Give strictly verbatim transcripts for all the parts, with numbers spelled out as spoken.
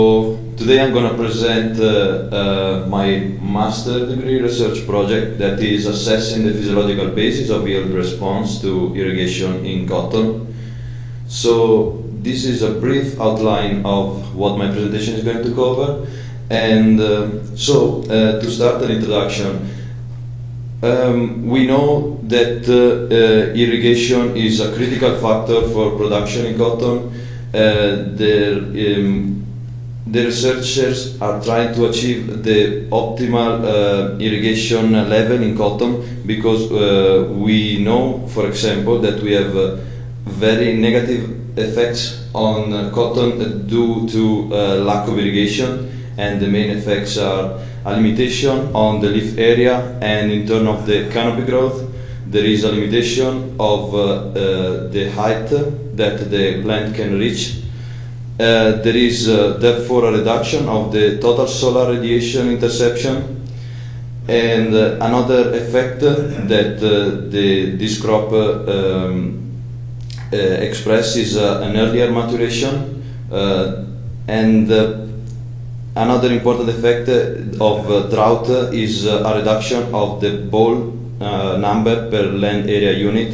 So today I'm going to present uh, uh, my master degree research project that is assessing the physiological basis of yield response to irrigation in cotton. So this is a brief outline of what my presentation is going to cover. And uh, so uh, to start an introduction, um, we know that uh, uh, irrigation is a critical factor for production in cotton. Uh, there, um, The researchers are trying to achieve the optimal uh, irrigation level in cotton because uh, we know, for example, that we have uh, very negative effects on uh, cotton due to uh, lack of irrigation, and the main effects are a limitation on the leaf area and in terms of the canopy growth. There is a limitation of uh, uh, the height that the plant can reach. Uh, there is uh, therefore a reduction of the total solar radiation interception, and uh, another effect that uh, the, this crop uh, um, uh, express is uh, an earlier maturation, uh, and uh, another important effect of uh, drought is uh, a reduction of the ball uh, number per land area unit.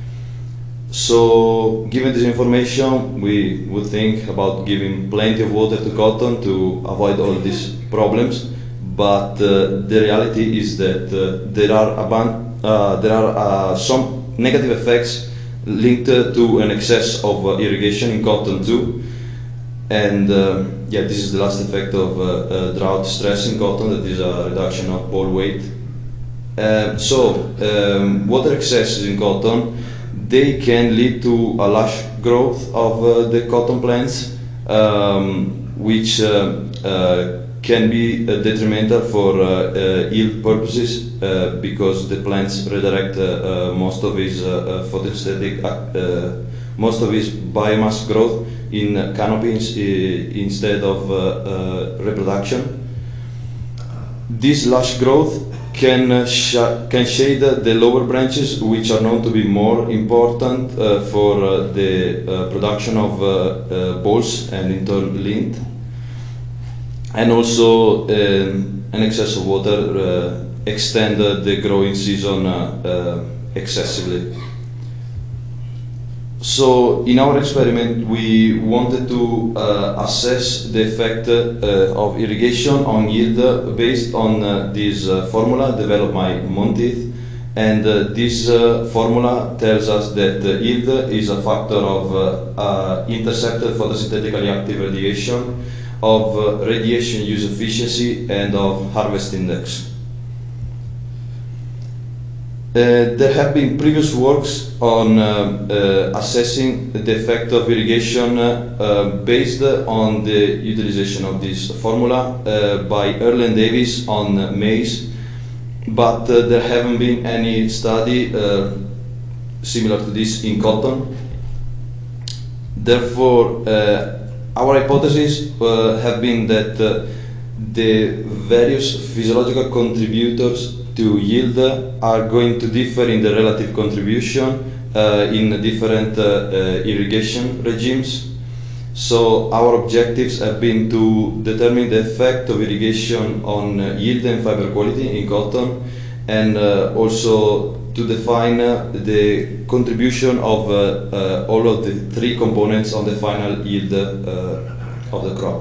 So, given this information, we would think about giving plenty of water to cotton to avoid all these problems. But uh, the reality is that uh, there are, uh, there are uh, some negative effects linked uh, to an excess of uh, irrigation in cotton too. And uh, yeah, this is the last effect of uh, uh, drought stress in cotton, that is a reduction of ball weight. Uh, so, um, water excesses in cotton, they can lead to a lush growth of uh, the cotton plants, um, which uh, uh, can be uh, detrimental for uh, uh, yield purposes uh, because the plants redirect uh, uh, most of its uh, uh, photosynthetic, uh, most of its biomass growth in uh, canopies uh, instead of uh, uh, reproduction. This lush growth can, uh, sh can shade uh, the lower branches, which are known to be more important uh, for uh, the uh, production of uh, uh, balls and in turn lint. And also um, an excess of water uh, extend uh, the growing season uh, uh, excessively. So in our experiment we wanted to uh, assess the effect uh, of irrigation on yield uh, based on uh, this uh, formula developed by Monteith, and uh, this uh, formula tells us that uh, yield is a factor of uh, uh, intercepted photosynthetically active radiation, of uh, radiation use efficiency, and of harvest index. Uh, there have been previous works on uh, uh, assessing the effect of irrigation uh, uh, based on the utilization of this formula uh, by Earle and Davis on uh, maize, but uh, there haven't been any study uh, similar to this in cotton. Therefore, uh, our hypotheses uh, have been that uh, the various physiological contributors to yield are going to differ in the relative contribution uh, in different uh, uh, irrigation regimes. So our objectives have been to determine the effect of irrigation on uh, yield and fiber quality in cotton, and uh, also to define uh, the contribution of uh, uh, all of the three components on the final yield uh, of the crop.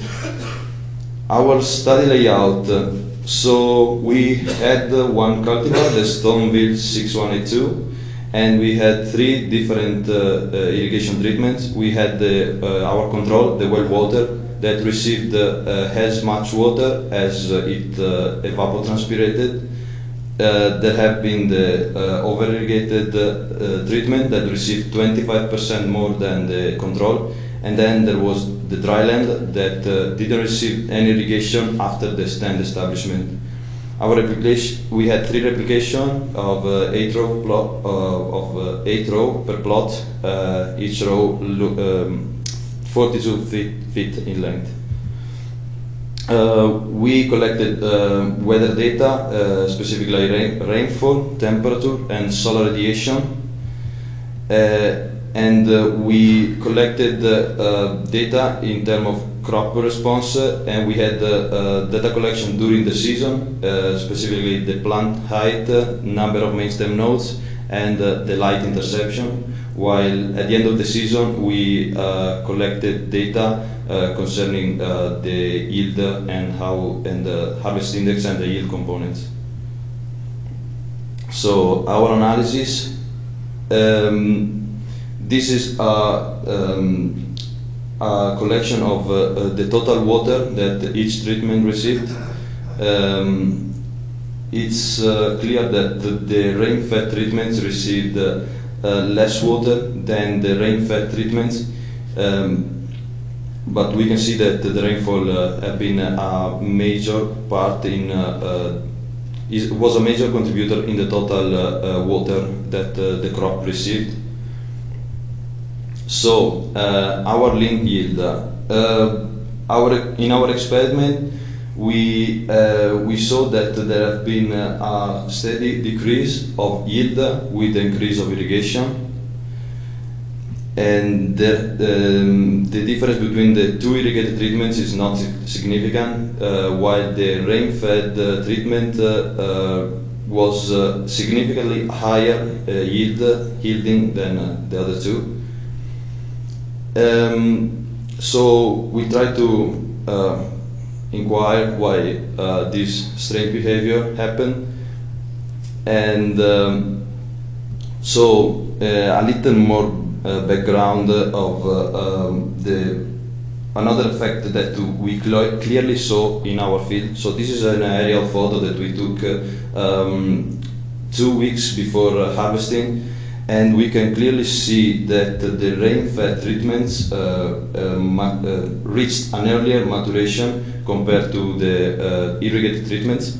Our study layout. Uh, So we had uh, one cultivar, the Stoneville six one eight two, and we had three different uh, uh, irrigation treatments. We had the, uh, our control, the well water, that received uh, as much water as uh, it uh, evapotranspirated. Uh, there have been the uh, over-irrigated uh, uh, treatment that received twenty-five percent more than the control, and then there was the dry land that uh, didn't receive any irrigation after the stand establishment. Our replication, we had three replication of uh, eight row plot uh, of uh, eight row per plot, uh, each row um, forty-two feet, feet in length. Uh, we collected uh, weather data, uh, specifically rain, rainfall, temperature, and solar radiation. Uh, and uh, we collected uh, uh, data in terms of crop response, uh, and we had uh, uh, data collection during the season, uh, specifically the plant height, uh, number of main stem nodes, and uh, the light interception. While at the end of the season, we uh, collected data uh, concerning uh, the yield and how and the harvest index and the yield components. So our analysis. Um, this is a, um, a collection of uh, uh, the total water that each treatment received. Um, it's uh, clear that the, the rain-fed treatments received uh, uh, less water than the rain-fed treatments, um, but we can see that the rainfall uh, have been a major part in uh, uh, is, was a major contributor in the total uh, uh, water that uh, the crop received. So uh, our link yield, uh, our in our experiment, we uh, we saw that there have been uh, a steady decrease of yield with the increase of irrigation, and the um, the difference between the two irrigated treatments is not significant, uh, while the rain-fed uh, treatment uh, uh, was uh, significantly higher uh, yield yielding than uh, the other two. Um, so we try to uh, inquire why uh, this strange behavior happened, and um, so uh, a little more uh, background of uh, um, the another effect that we cl clearly saw in our field. So this is an aerial photo that we took uh, um, two weeks before uh, harvesting. And we can clearly see that uh, the rain-fed treatments uh, uh, uh, reached an earlier maturation compared to the uh, irrigated treatments.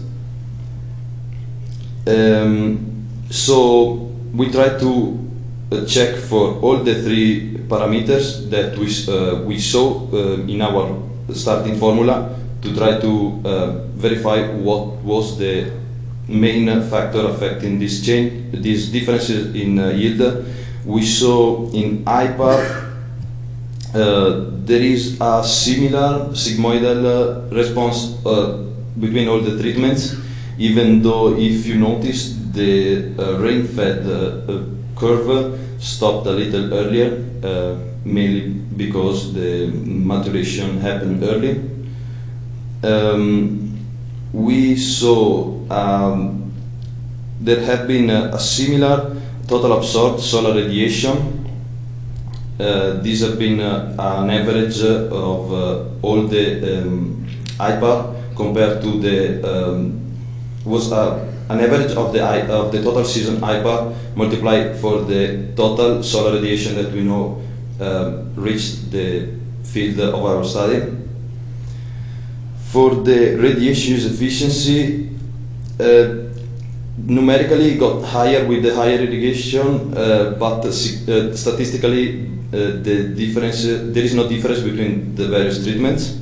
Um, so we try to uh, check for all the three parameters that we, uh, we saw uh, in our starting formula to try to uh, verify what was the main factor affecting this change, these differences in uh, yield. We saw in I P A R uh, there is a similar sigmoidal uh, response uh, between all the treatments, even though if you notice the uh, rain-fed uh, uh, curve stopped a little earlier, uh, mainly because the maturation happened early. Um, we saw um, there have been a, a similar total absorbed solar radiation. Uh, these have been uh, an average uh, of uh, all the um, I P A R compared to the um, was uh, an average of the I, of the total season I P A R multiplied for the total solar radiation that we know uh, reached the field of our study. For the radiation use efficiency, uh, numerically got higher with the higher irrigation, uh, but uh, statistically uh, the difference uh, there is no difference between the various treatments.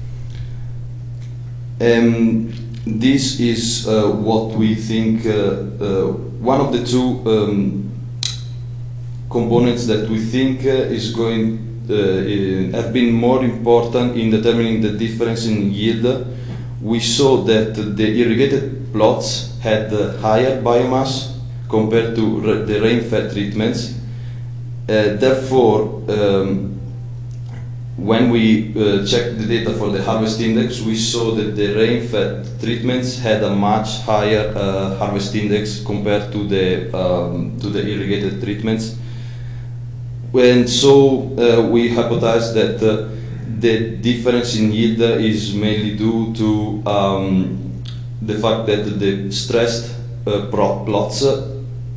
Um, this is uh, what we think uh, uh, one of the two um, components that we think uh, is going Uh, have been more important in determining the difference in yield. We saw that the irrigated plots had uh, higher biomass compared to the rain-fed treatments. Uh, therefore, um, when we uh, checked the data for the harvest index, we saw that the rain-fed treatments had a much higher uh, harvest index compared to the um, to the irrigated treatments. And so uh, we hypothesized that uh, the difference in yield is mainly due to um, the fact that the stressed uh, plots uh,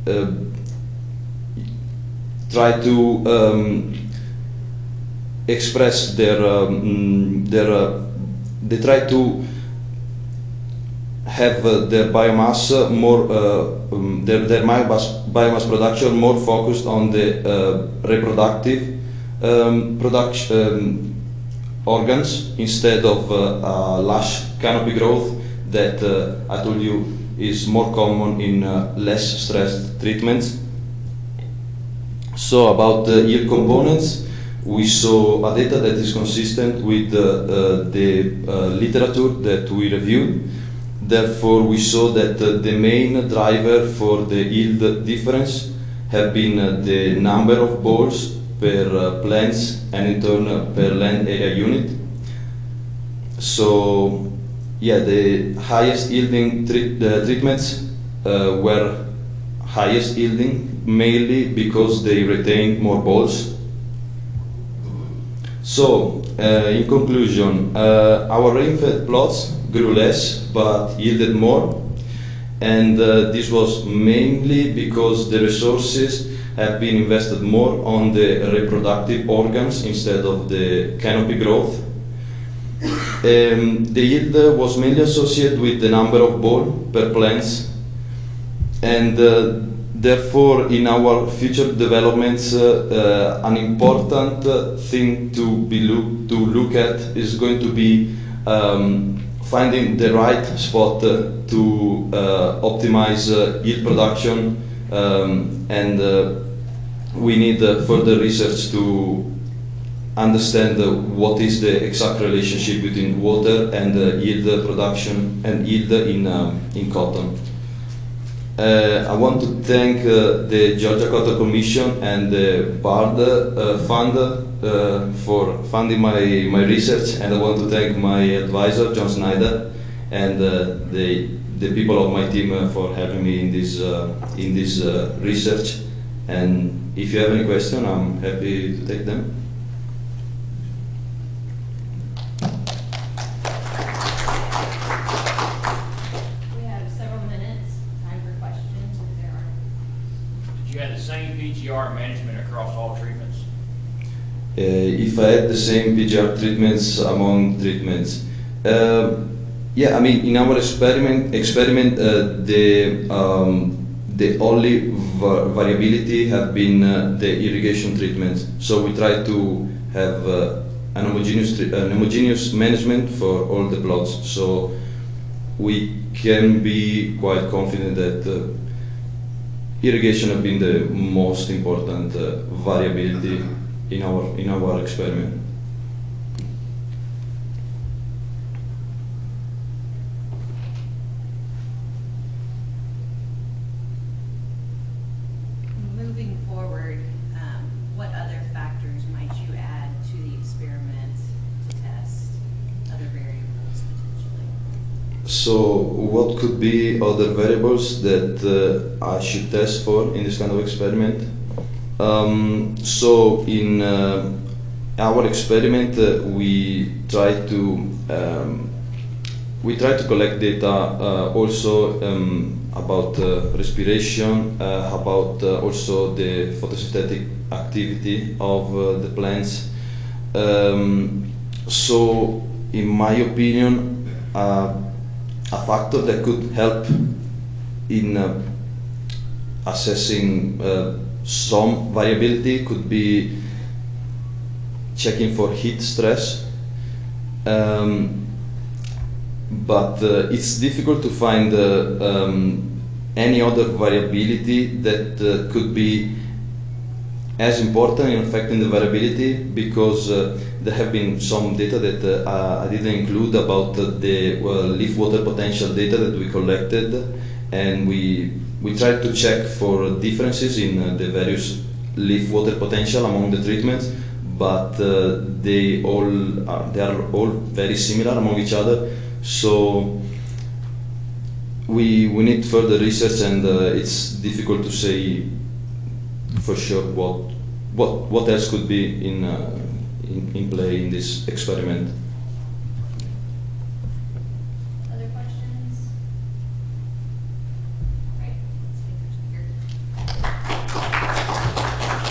try to um, express their um, their uh, they try to have uh, their biomass uh, more uh, um, their, their biomass, biomass production more focused on the uh, reproductive um, production um, organs instead of uh, uh, lush canopy growth that uh, I told you is more common in uh, less stressed treatments. So about the yield components, we saw a data that is consistent with uh, uh, the uh, literature that we reviewed. Therefore, we saw that uh, the main driver for the yield difference have been uh, the number of balls per uh, plants and in turn uh, per land area unit. So, yeah, the highest yielding treat, uh, treatments uh, were highest yielding mainly because they retained more balls. So, uh, in conclusion, uh, our rain-fed plots grew less but yielded more, and uh, this was mainly because the resources have been invested more on the reproductive organs instead of the canopy growth. Um, the yield uh, was mainly associated with the number of balls per plants, and uh, therefore in our future developments uh, uh, an important uh, thing to be look to look at is going to be um, finding the right spot uh, to uh, optimize uh, yield production, um, and uh, we need uh, further research to understand uh, what is the exact relationship between water and uh, yield production and yield in, um, in cotton. Uh, I want to thank uh, the Georgia Cotton Commission and the BARD uh, Fund uh, for funding my, my research, and I want to thank my advisor, John Snyder, and uh, the, the people of my team uh, for helping me in this, uh, in this uh, research. And if you have any question, I'm happy to take them. P G R management across all treatments? Uh, if I had the same P G R treatments among treatments, uh, yeah, I mean, in our experiment, experiment, uh, the um, the only va variability have been uh, the irrigation treatments. So we try to have uh, an homogeneous, an homogeneous management for all the plots. So we can be quite confident that. Uh, Irrigation has been the most important uh, variability in our in our experiment. Moving forward, um, what other factors might you add to the experiment to test other variables potentially? So, what could be other variables that uh, I should test for in this kind of experiment? Um, so, in uh, our experiment, uh, we try to um, we try to collect data uh, also um, about uh, respiration, uh, about uh, also the photosynthetic activity of uh, the plants. Um, so, in my opinion, uh, a factor that could help in uh, assessing uh, some variability could be checking for heat stress, um, but uh, it's difficult to find uh, um, any other variability that uh, could be as important in affecting the variability, because uh, there have been some data that uh, I didn't include about uh, the uh, leaf water potential data that we collected, and we we tried to check for differences in uh, the various leaf water potential among the treatments, but uh, they all are, they are all very similar among each other. So we we need further research, and uh, it's difficult to say for sure what what what else could be in uh, in, in play in this experiment.